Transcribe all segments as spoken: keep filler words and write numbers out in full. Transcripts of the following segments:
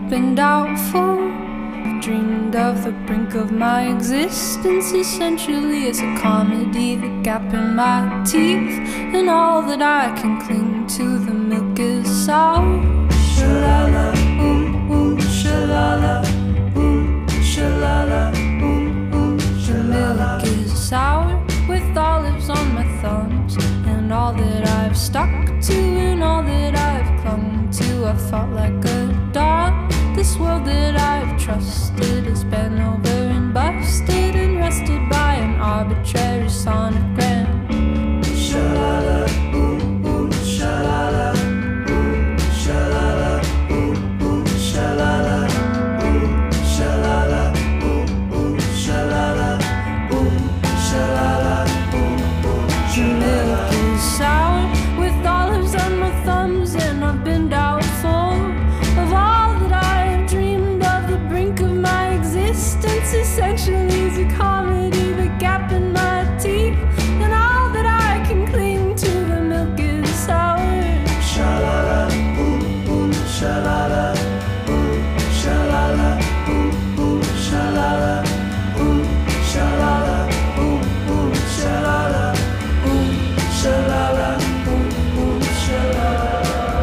been doubtful, dreamed of the brink of my existence. Essentially it's a comedy, the gap in my teeth, and all that I can cling to, the milk is sour. Shalala, ooh, ooh, shalala, ooh, shalala, ooh, ooh, shalala. The milk is sour with olives on my thumbs, and all that I've stuck to and all that I've clung to. I felt like a dog. This world that I've trusted has been over and busted and rested by an arbitrary sonogram. Shalala, ooh, ooh, shalala, ooh, shalala, ooh, ooh, shalala, ooh, shalala, ooh, ooh, shalala, ooh, shalala, ooh, ooh, shalala. The milk is sour with olives on my thumbs, and I've been doubtful of all that I've dreamed of, the brink of my existence. Essentially it's a comedy, the gap in my teeth, and all that I can cling to, the milk is sour. Shalala, ooh, ooh, shalala, ooh, shalala, ooh, ooh, shalala, ooh, shalala, ooh, ooh, shalala, ooh, shalala, ooh, ooh, shalala.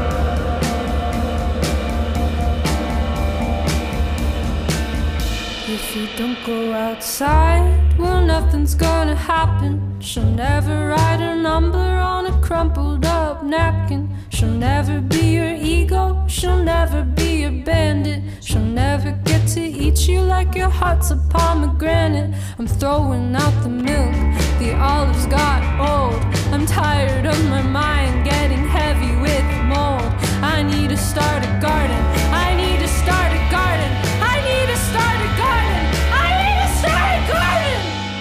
If you don't go outside, well, nothing's gonna happen. She'll never write her number on a crumpled up napkin. She'll never be your ego, she'll never be your bandit. She'll never get to eat you like your heart's a pomegranate. I'm throwing out the milk, the olives got old. I'm tired of my mind getting heavy with mold. I need to start a garden, I need to start a garden, I need to start a garden, I need to start a garden.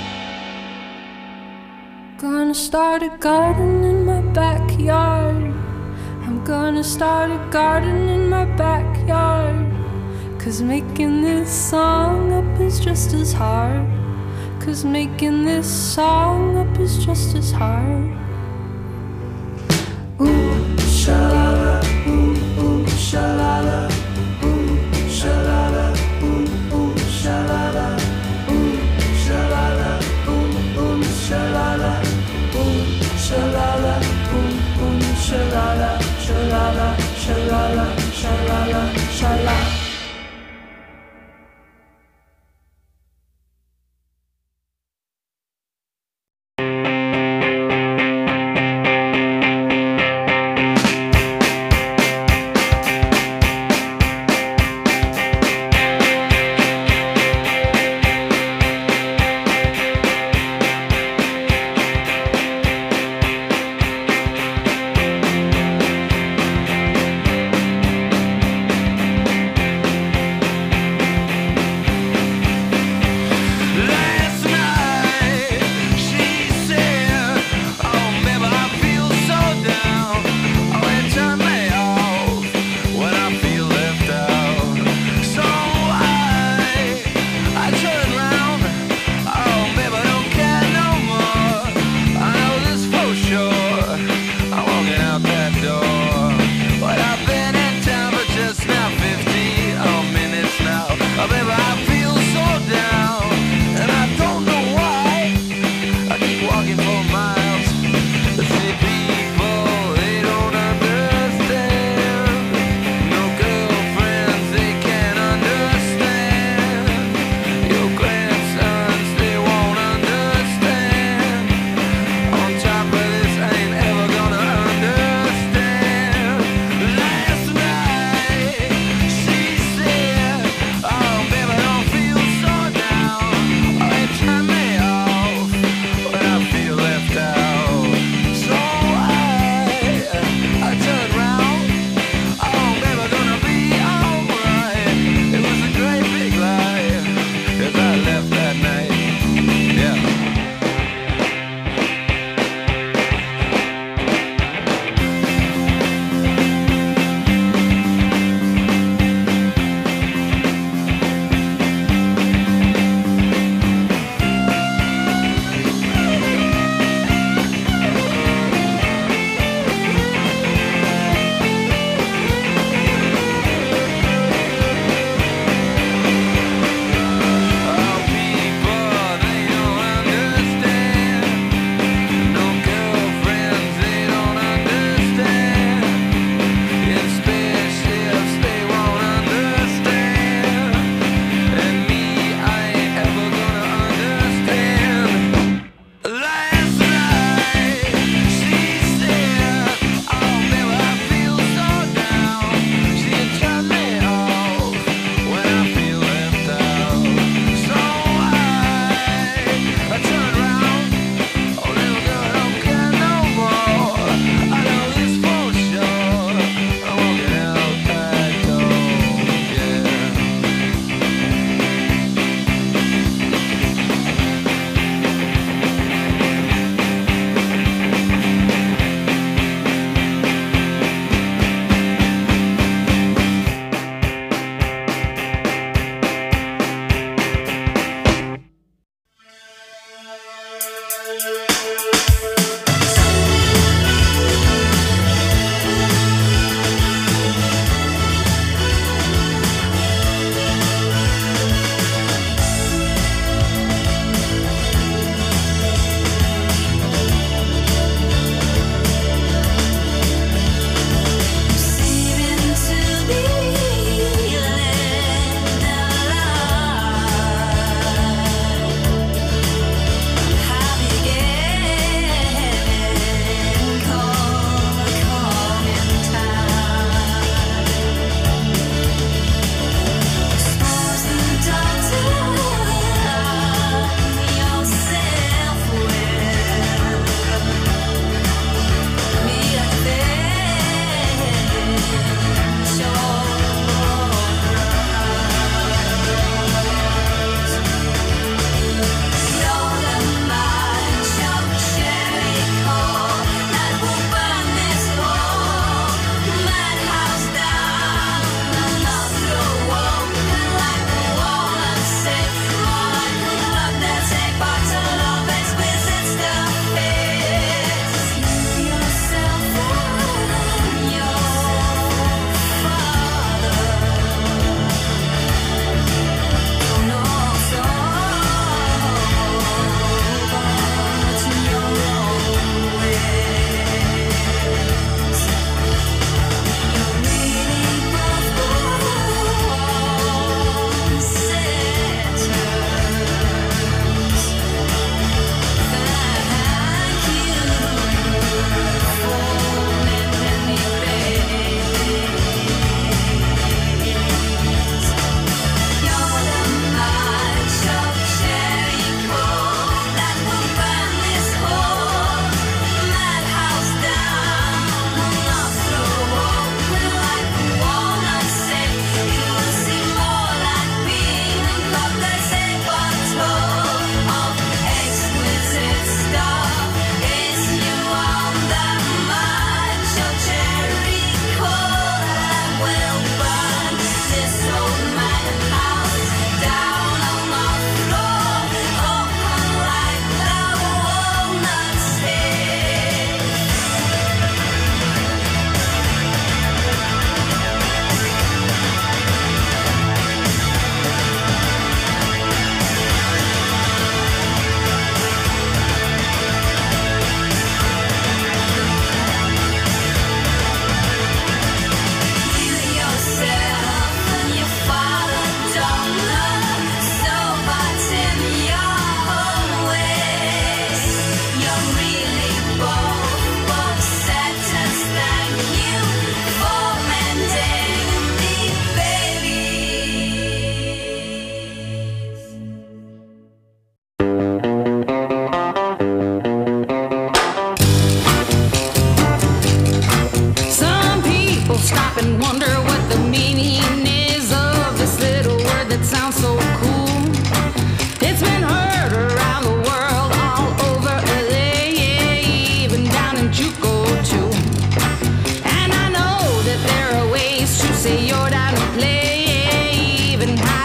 Gonna start a garden in my backyard. I'm gonna start a garden in my backyard. Cause making this song up is just as hard. Cause making this song up is just as hard. Ooh, shalala, ooh, ooh, shalala, ooh, shalala, ooh, ooh, shalala, ooh, shalala, ooh, ooh, shalala, ooh, shalala, ooh, ooh, shalala, shalala, shalala, shalala, shalala.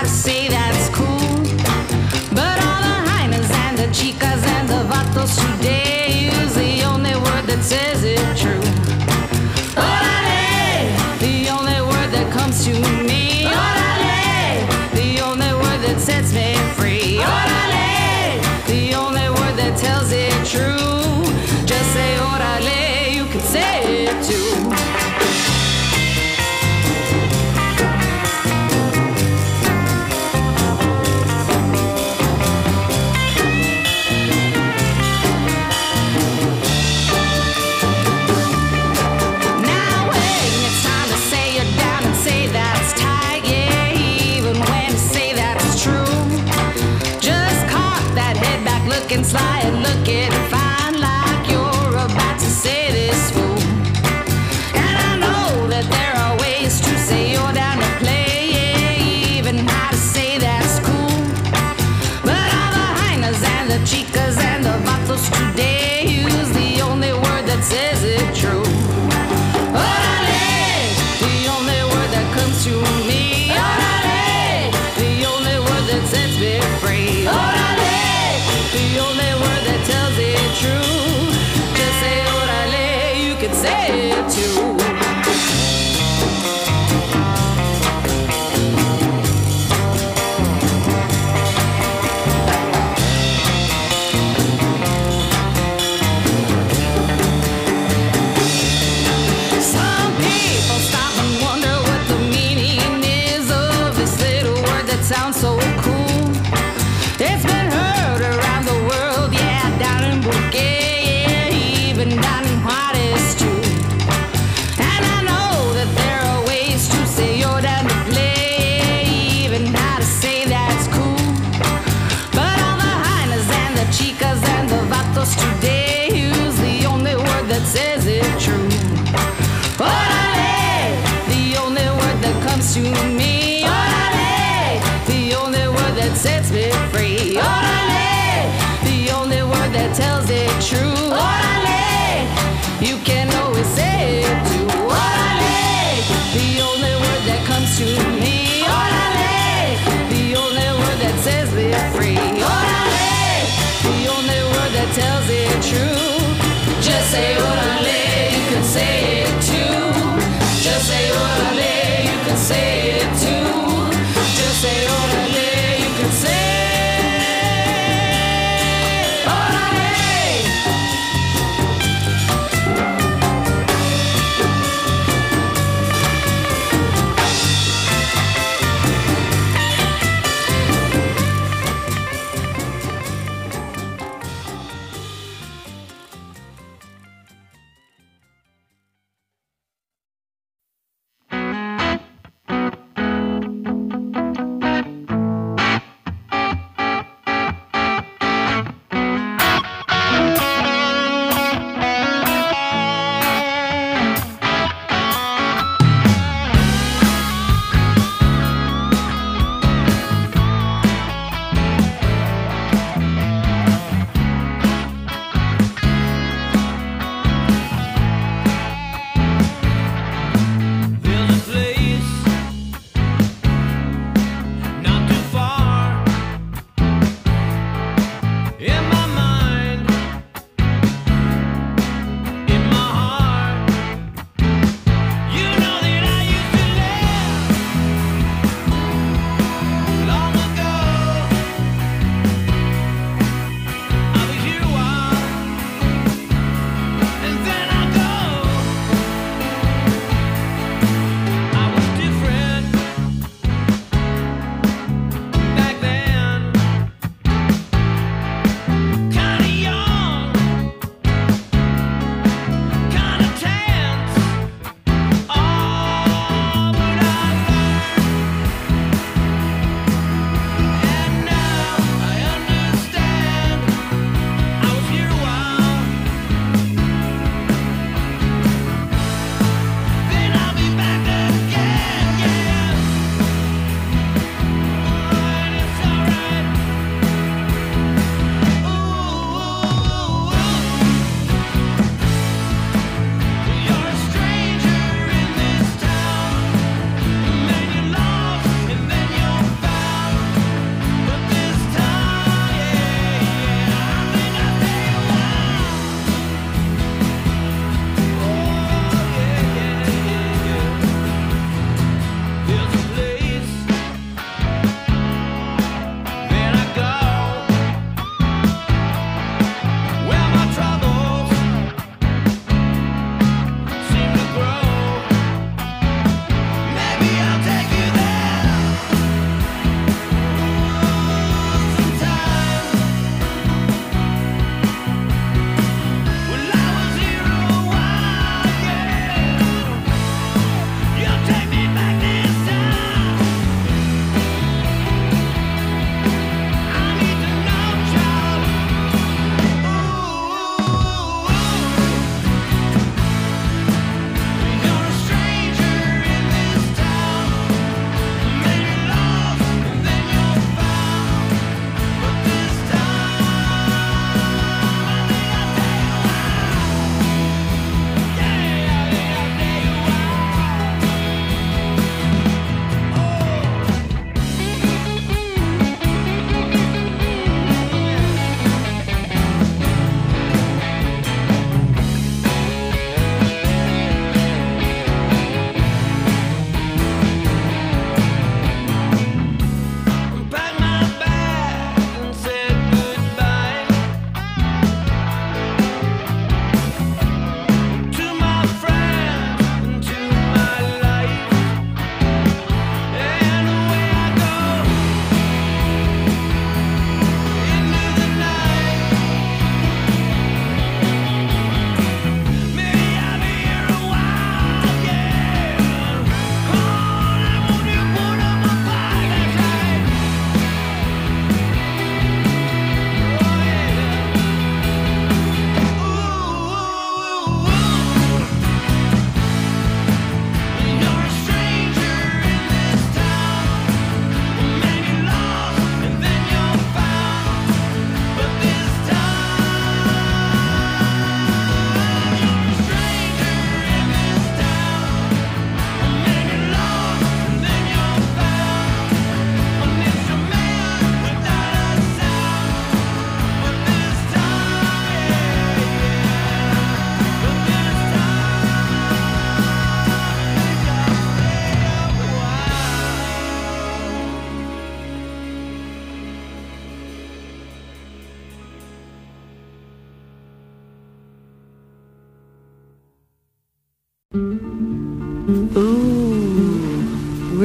gotta say that's cool. But all the hyenas and the chicas and the vatos today use the only word that says it true. Orale, the only word that comes to me. Orale, the only word that sets me free. Orale, the only word that tells it true. Just say orale, you can say it too.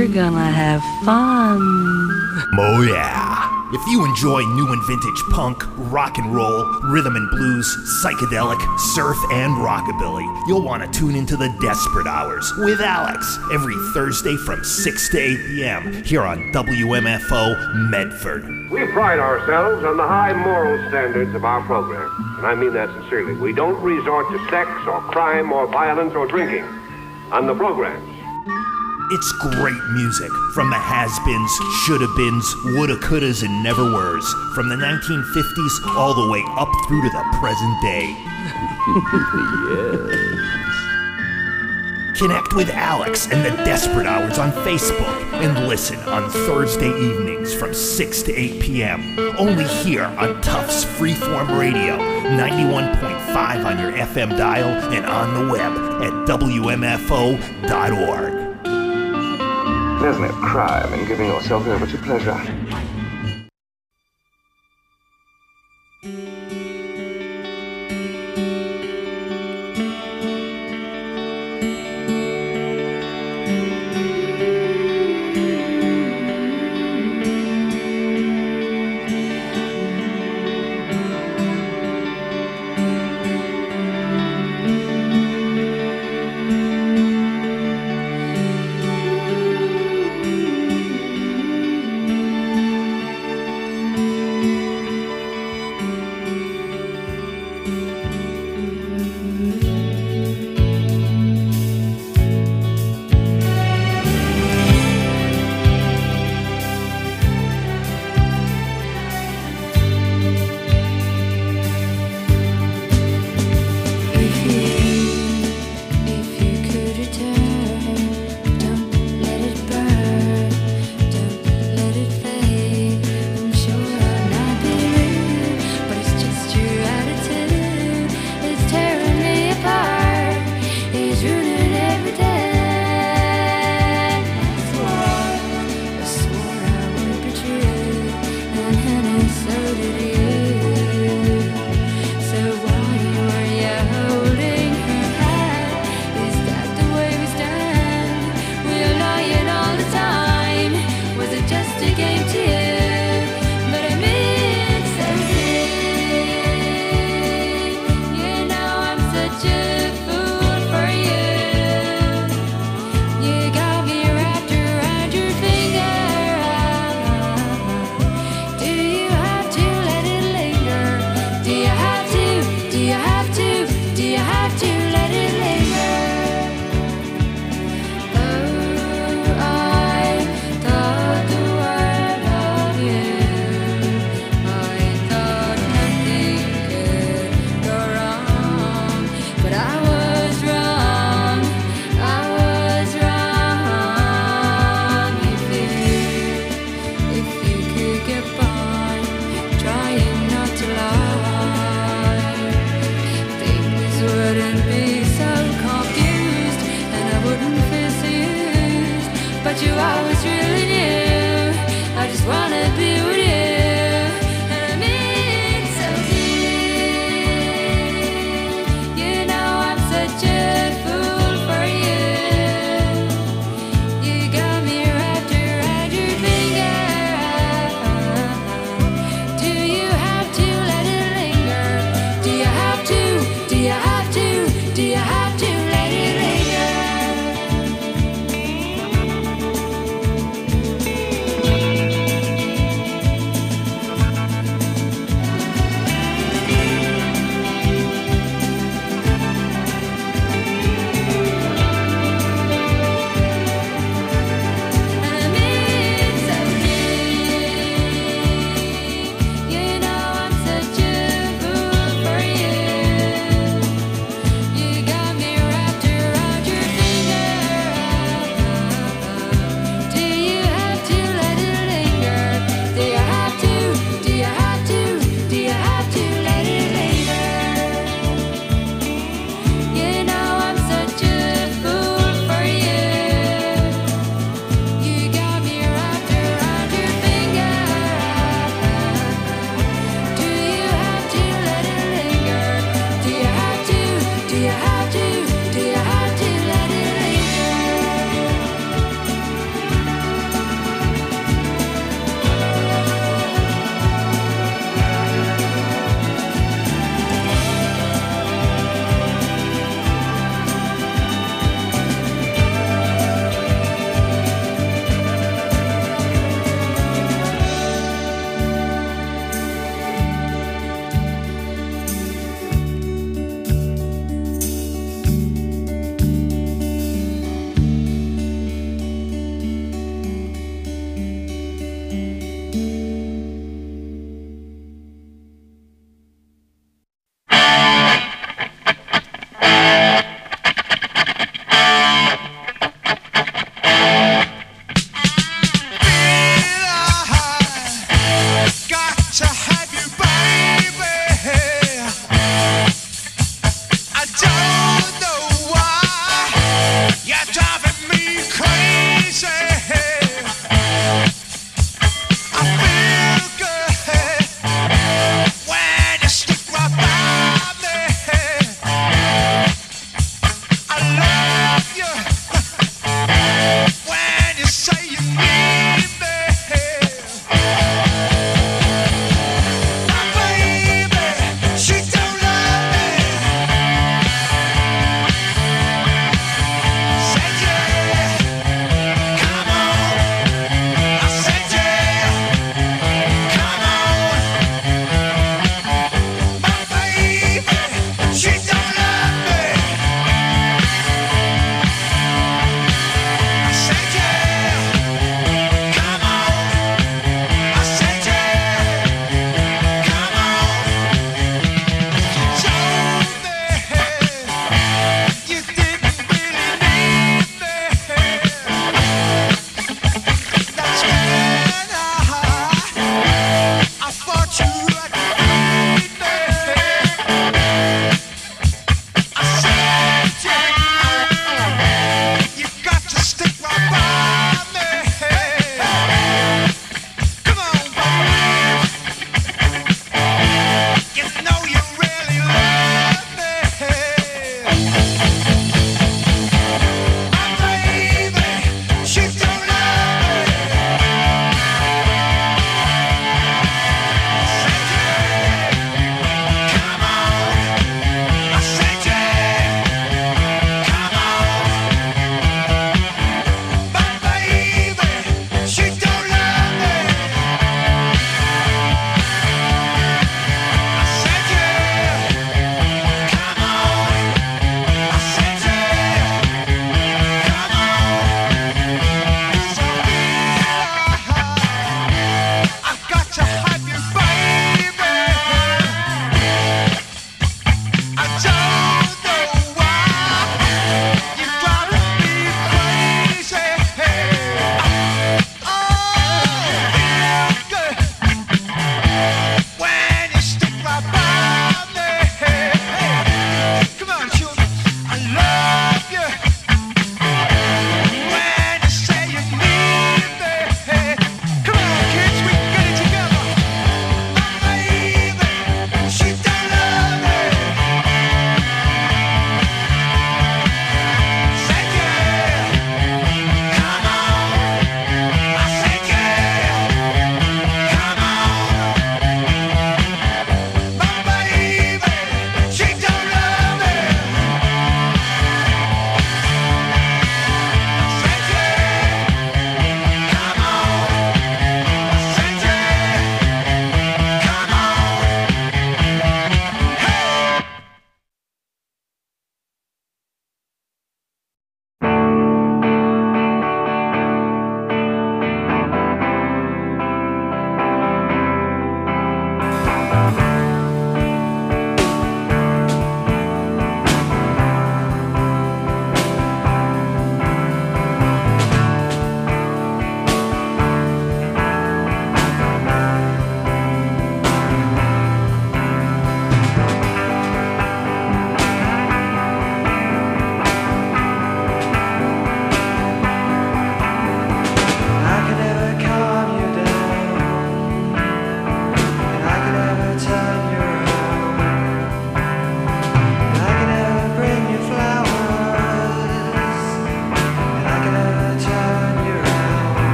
we're gonna have fun. Oh yeah. If you enjoy new and vintage punk, rock and roll, rhythm and blues, psychedelic, surf, and rockabilly, you'll want to tune into the Desperate Hours with Alex every Thursday from six to eight p.m. here on W M F O Medford. We pride ourselves on the high moral standards of our program, and I mean that sincerely. We don't resort to sex or crime or violence or drinking on the programs. It's great music from the has-beens, shoulda-beens, woulda-couldas, and never-weres, from the nineteen fifties all the way up through to the present day. Yes. Connect with Alex and the Desperate Hours on Facebook and listen on Thursday evenings from six to eight p.m. only here on Tufts Freeform Radio, ninety-one point five on your F M dial and on the web at W M F O dot org. There's no crime in giving yourself over to pleasure.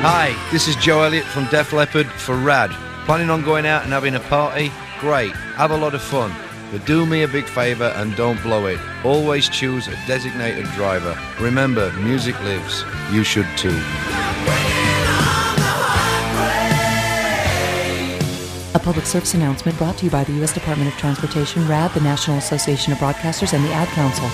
Hi, this is Joe Elliott from Def Leppard for Rad. Planning on going out and having a party? Great, have a lot of fun. But do me a big favour and don't blow it. Always choose a designated driver. Remember, music lives. You should too. A public service announcement brought to you by the U S Department of Transportation, R A D, the National Association of Broadcasters, and the Ad Council.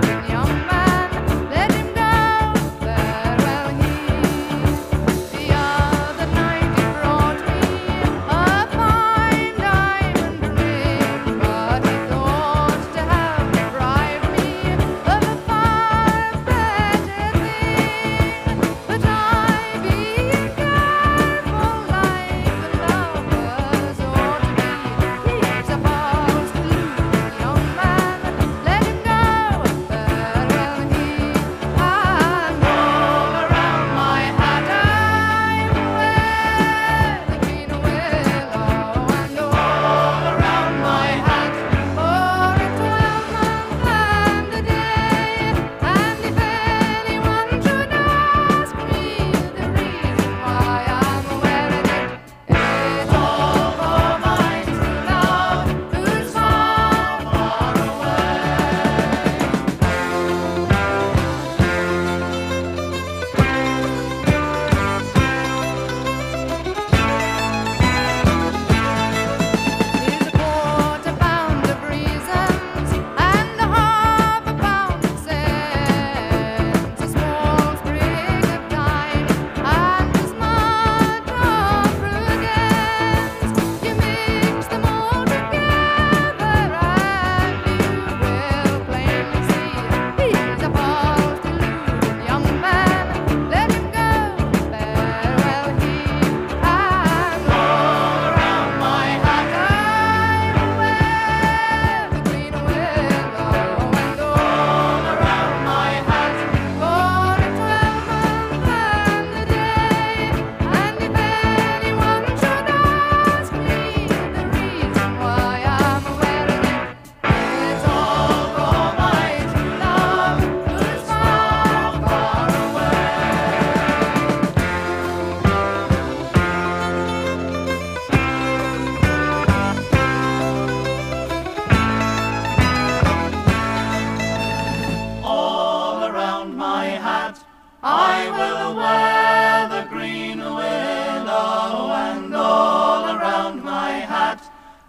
Beyond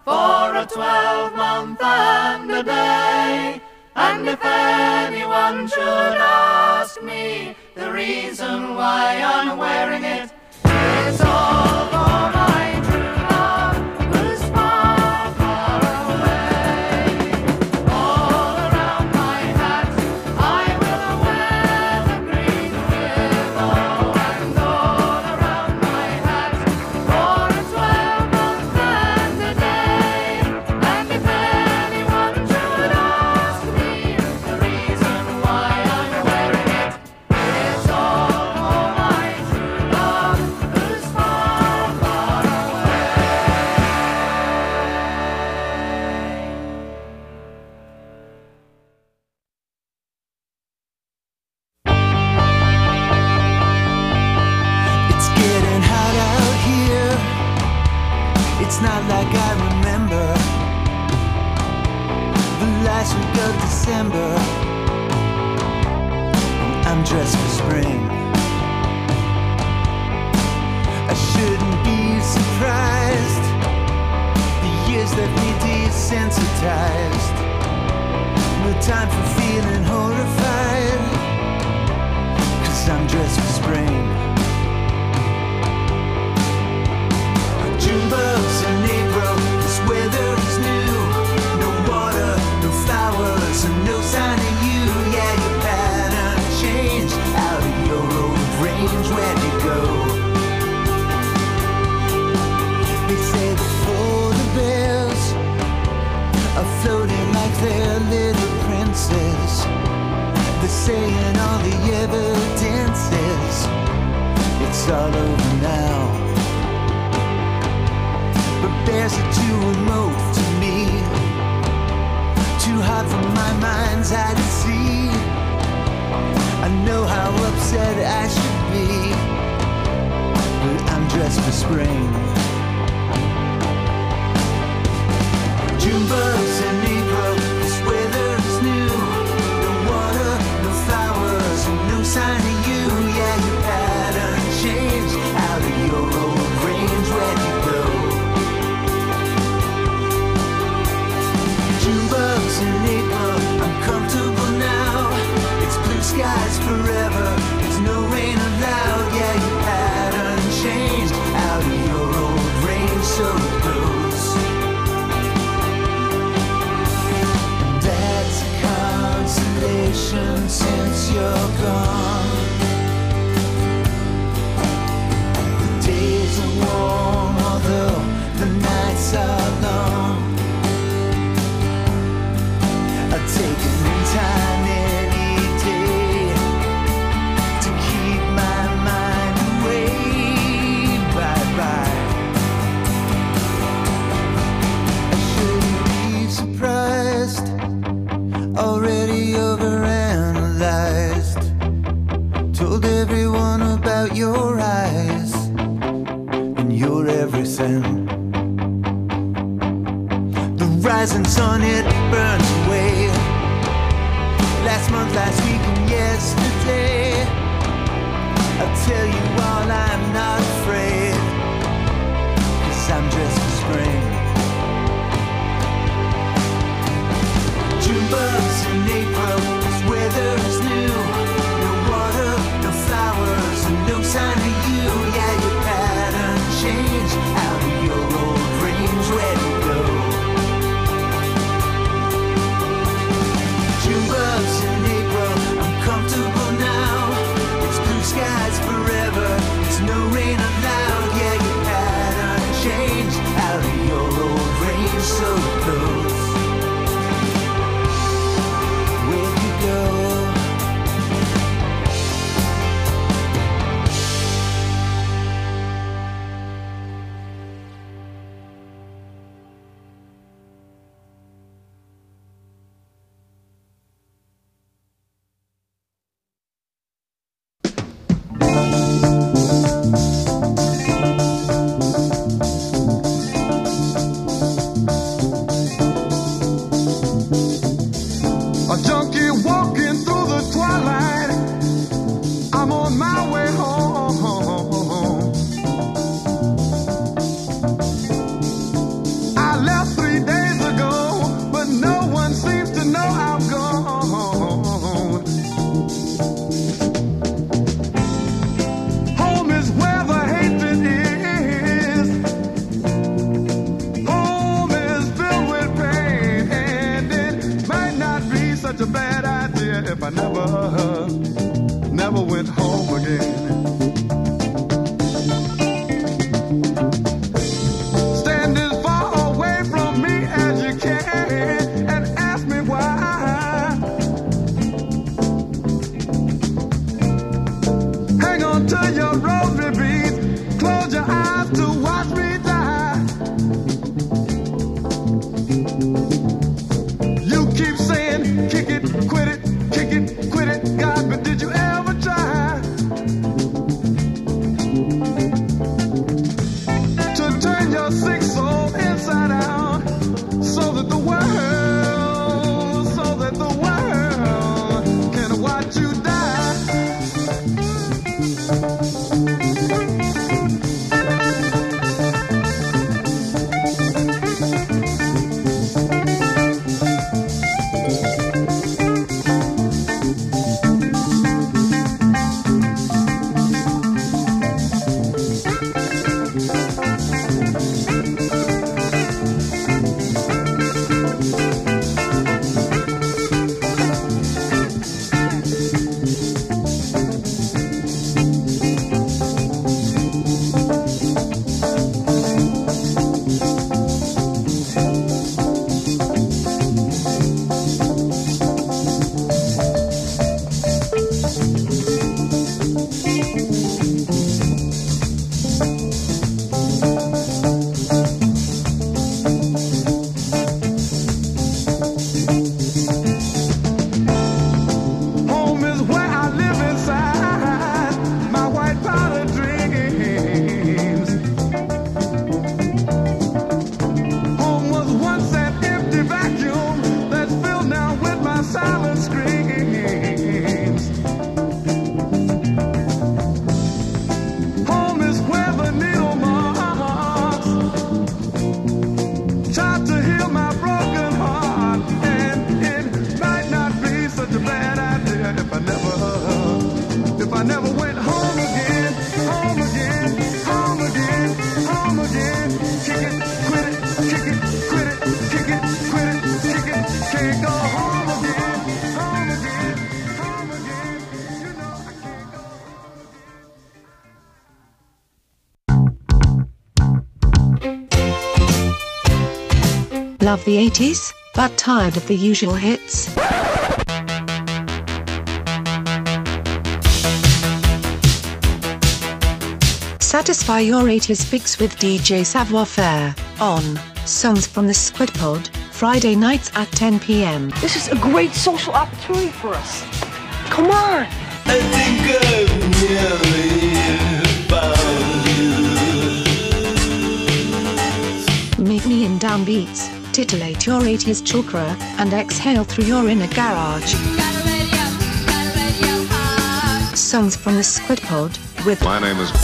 for a twelve-month and a day. And if anyone should ask me the reason why I'm wearing it, it's all for my true love who's far, far away. All around my hat I will wear the green willow, and all around my hat for a twelve-month and a day. And if anyone should ask me the reason why I'm wearing it, it's all for my true love who's far, far away. It's getting hot out here. It's not like I remember the last week of December. I'm dressed for spring. I shouldn't be surprised. The years left me desensitized. No time for feeling horrified, 'cause I'm dressed for spring. June bugs in April, this weather is new. No water, no flowers, and no sign of you. Yeah, your pattern changed out of your old range. Where'd you go? They say the polar bears are floating like they're little princes. They're saying all the evidence is it's all over now. But bears are too remote to me, too hard for my mind's eye to see. I know how upset I should be, but I'm dressed for spring. June bugs in April, this weather is new. No water, no flowers, and no sign of you. Yeah, your pattern changed out of your old range. Where'd you go? June bugs in April, I'm comfortable now. It's blue skies forever, it's no rain allowed. Yeah, your pattern changed out of your old range, so it goes. That's a consolation since you're gone. The days are warm, although the nights are long. I've taken time any day to keep my mind away. Bye bye. I shouldn't be surprised. Already overanalyzed. Told everyone about your eyes and your everything. The rising sun, it burns away. Last month, last week, and yesterday. I'll tell you all, I'm not afraid, 'cause I'm dressed for spring. June bugs in April, this weather is new. No water, no flowers, and no sign of you. Yeah, your pattern changed out of your old range. Where'd you go? June bugs in April, I'm comfortable now. It's blue skies forever, it's no rain allowed. I never, never went home again. Stand as far away from me as you can and ask me why. Hang on to your rosary beads, close your eyes to watch me die. You keep saying, kick it, quit it, kick it, quit it, God, but did you ever try to turn your sick soul inside out so that the world, so that the world can watch you die? Love the eighties, but tired of the usual hits? Satisfy your eighties fix with D J Savoir Faire on Songs from the Squid Pod, Friday nights at ten p m. This is a great social opportunity for us. Come on! I think I've nearly found you. Meet me in downbeats, titillate your eighties chakra, and exhale through your inner garage. Songs from the Squid Pod with My name is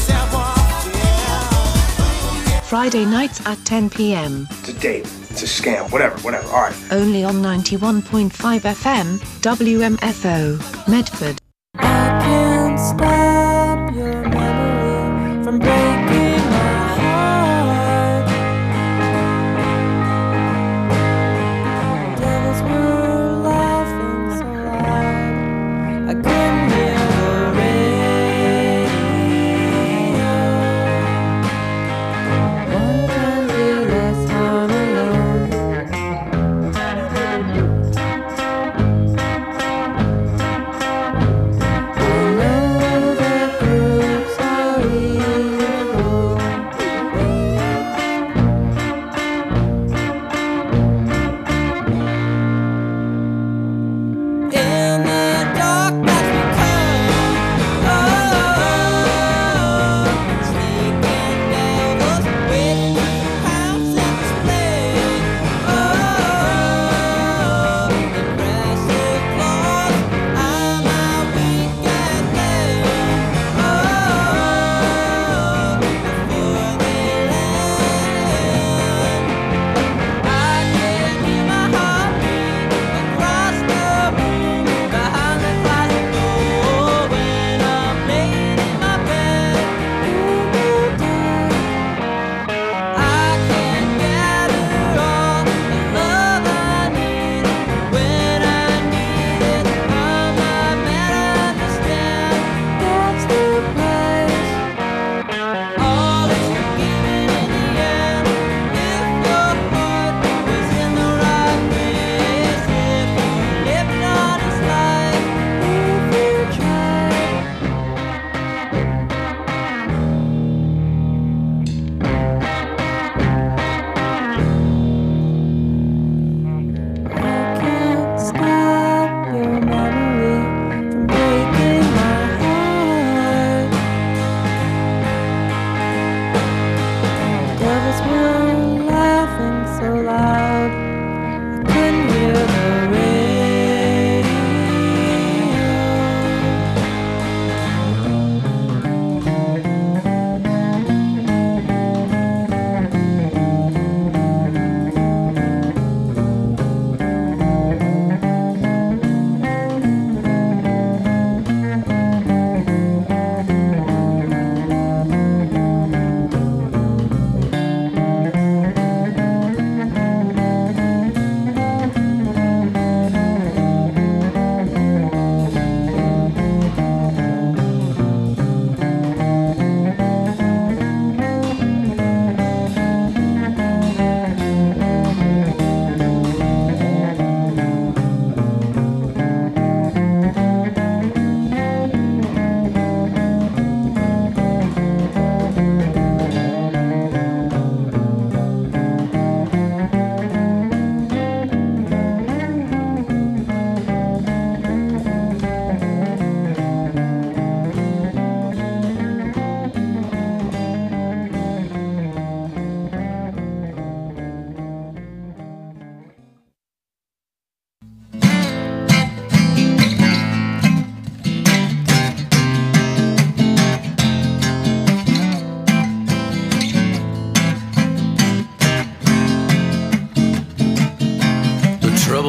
Friday nights at ten p m. It's a date. It's a scam. Whatever, whatever. All right. Only on ninety-one point five F M, W M F O, Medford. I can't stop your memory from breaking my heart. Devils were laughing so loud I couldn't hear the radio. One country last time alone.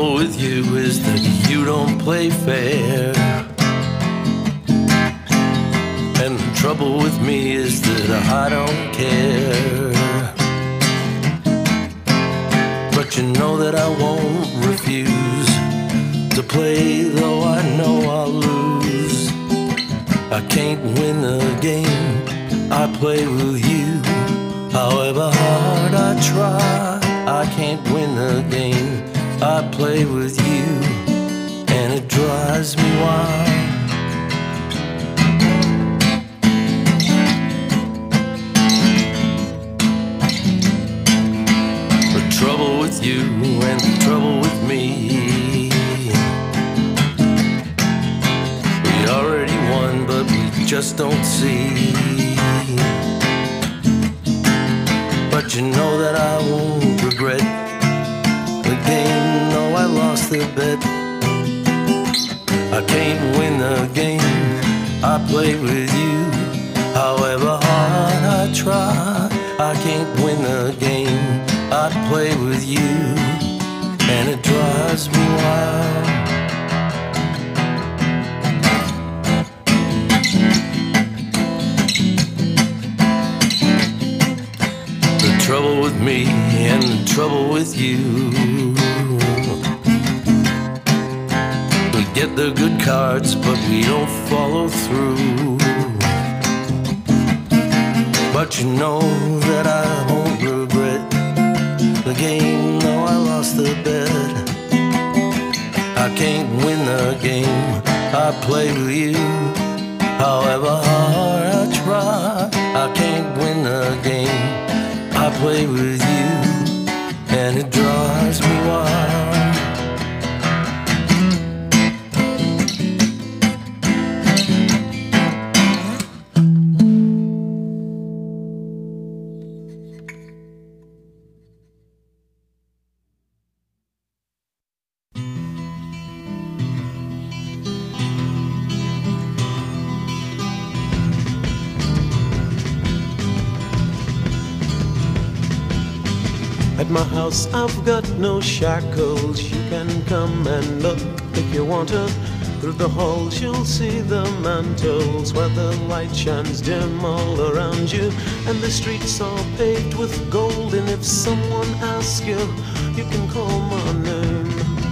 trouble with you is that you don't play fair. And the trouble with me is that I don't care. But you know that I won't refuse to play, though I know I'll lose. I can't win the game I play with you. However hard I try, I can't win the game I play with you, and it drives me wild. The trouble with you and the trouble with me, we already won, but we just don't see. But you know that I won't regret the game, no, I lost the bet. I can't win the game I play with you. However hard I try, I can't win the game I play with you, and it drives me wild. The trouble with me and the trouble with you, we get the good cards but we don't follow through. But you know that I won't regret the game, no, I lost the bet. I can't win the game I play with you. However hard I try, I can't win the game I play with you, and it drives me wild. At my house I've got no shackles. You can come and look if you want to. Through the halls you'll see the mantles where the light shines dim all around you, and the streets are paved with gold. And if someone asks you, you can call my name.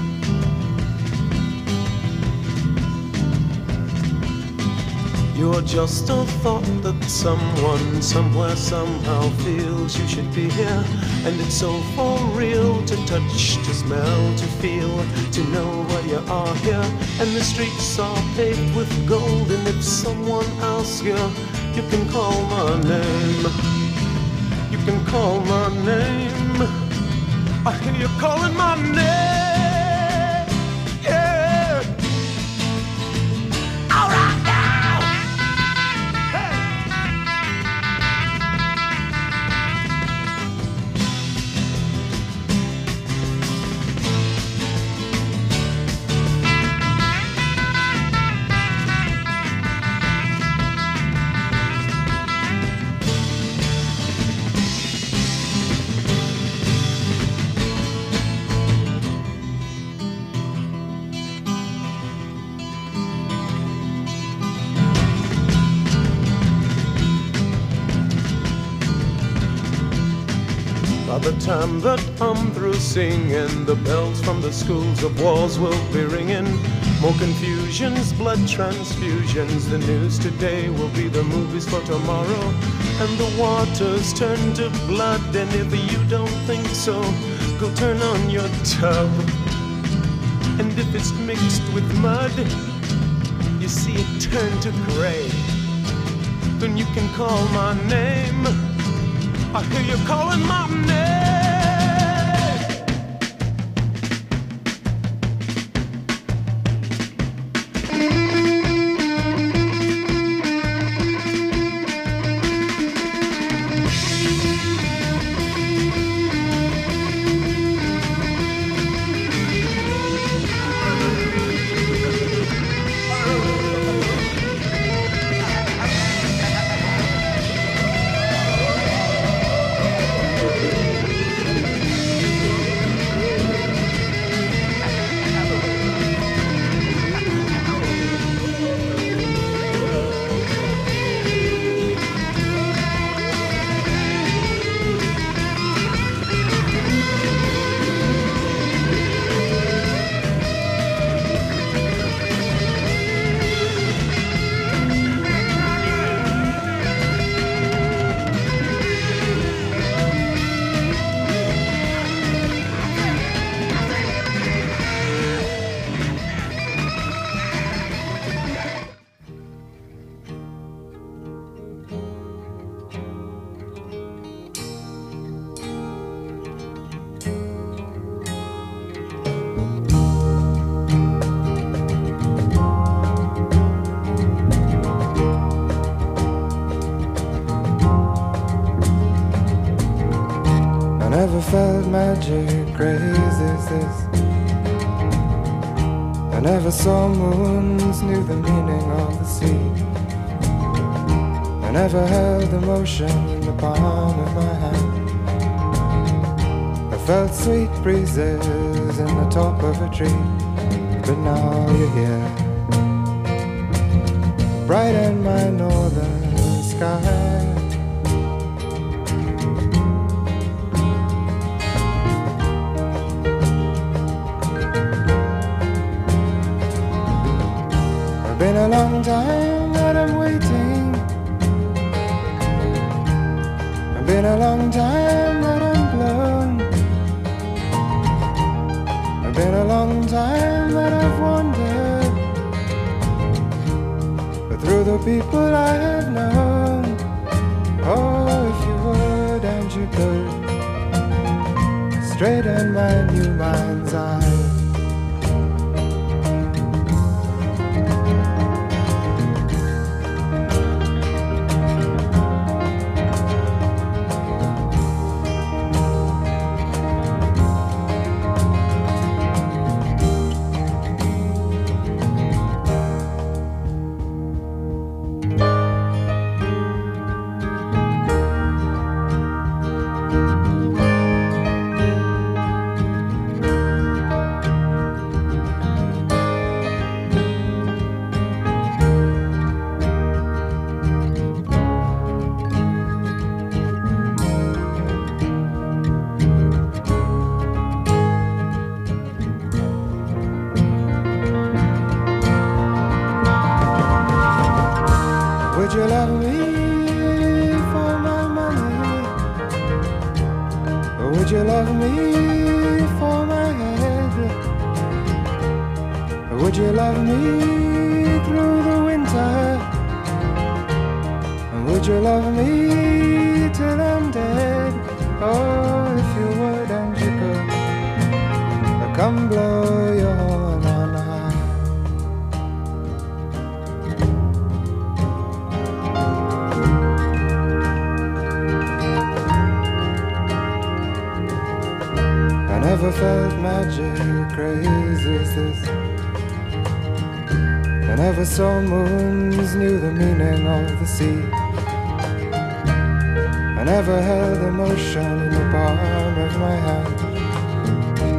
You're just a thought that someone, somewhere, somehow feels you should be here. And it's so for real to touch, to smell, to feel, to know why you are here. And the streets are paved with gold. And if someone asks you, you can call my name. You can call my name. I hear you calling my name. Yeah. All right. By the time that I'm through singing, the bells from the schools of wars will be ringing. More confusions, blood transfusions. The news today will be the movies for tomorrow. And the waters turn to blood. And if you don't think so, go turn on your tub. And if it's mixed with mud, you see it turn to gray. Then you can call my name. I hear you calling my name. felt magic, crazy as this. I never saw moons, knew the meaning of the sea. I never held emotion in the palm of my hand. I felt sweet breezes in the top of a tree. But now you're here, bright in my northern sky. It's been a long time that I'm waiting. It's been a long time that I'm blown. It's been a long time that I've wandered, but through the people I have known. Oh, if you would and you could, straight in my new mind's eye. Would you love me for my money? Or would you love me for my head? Or would you love me through the winter? And would you love me till I'm dead? Oh, if you would and you could, I'll come blow your horn on high. I never felt magic, crazy as this. I never saw moons, knew the meaning of the sea. I never held emotion in the palm of my hand.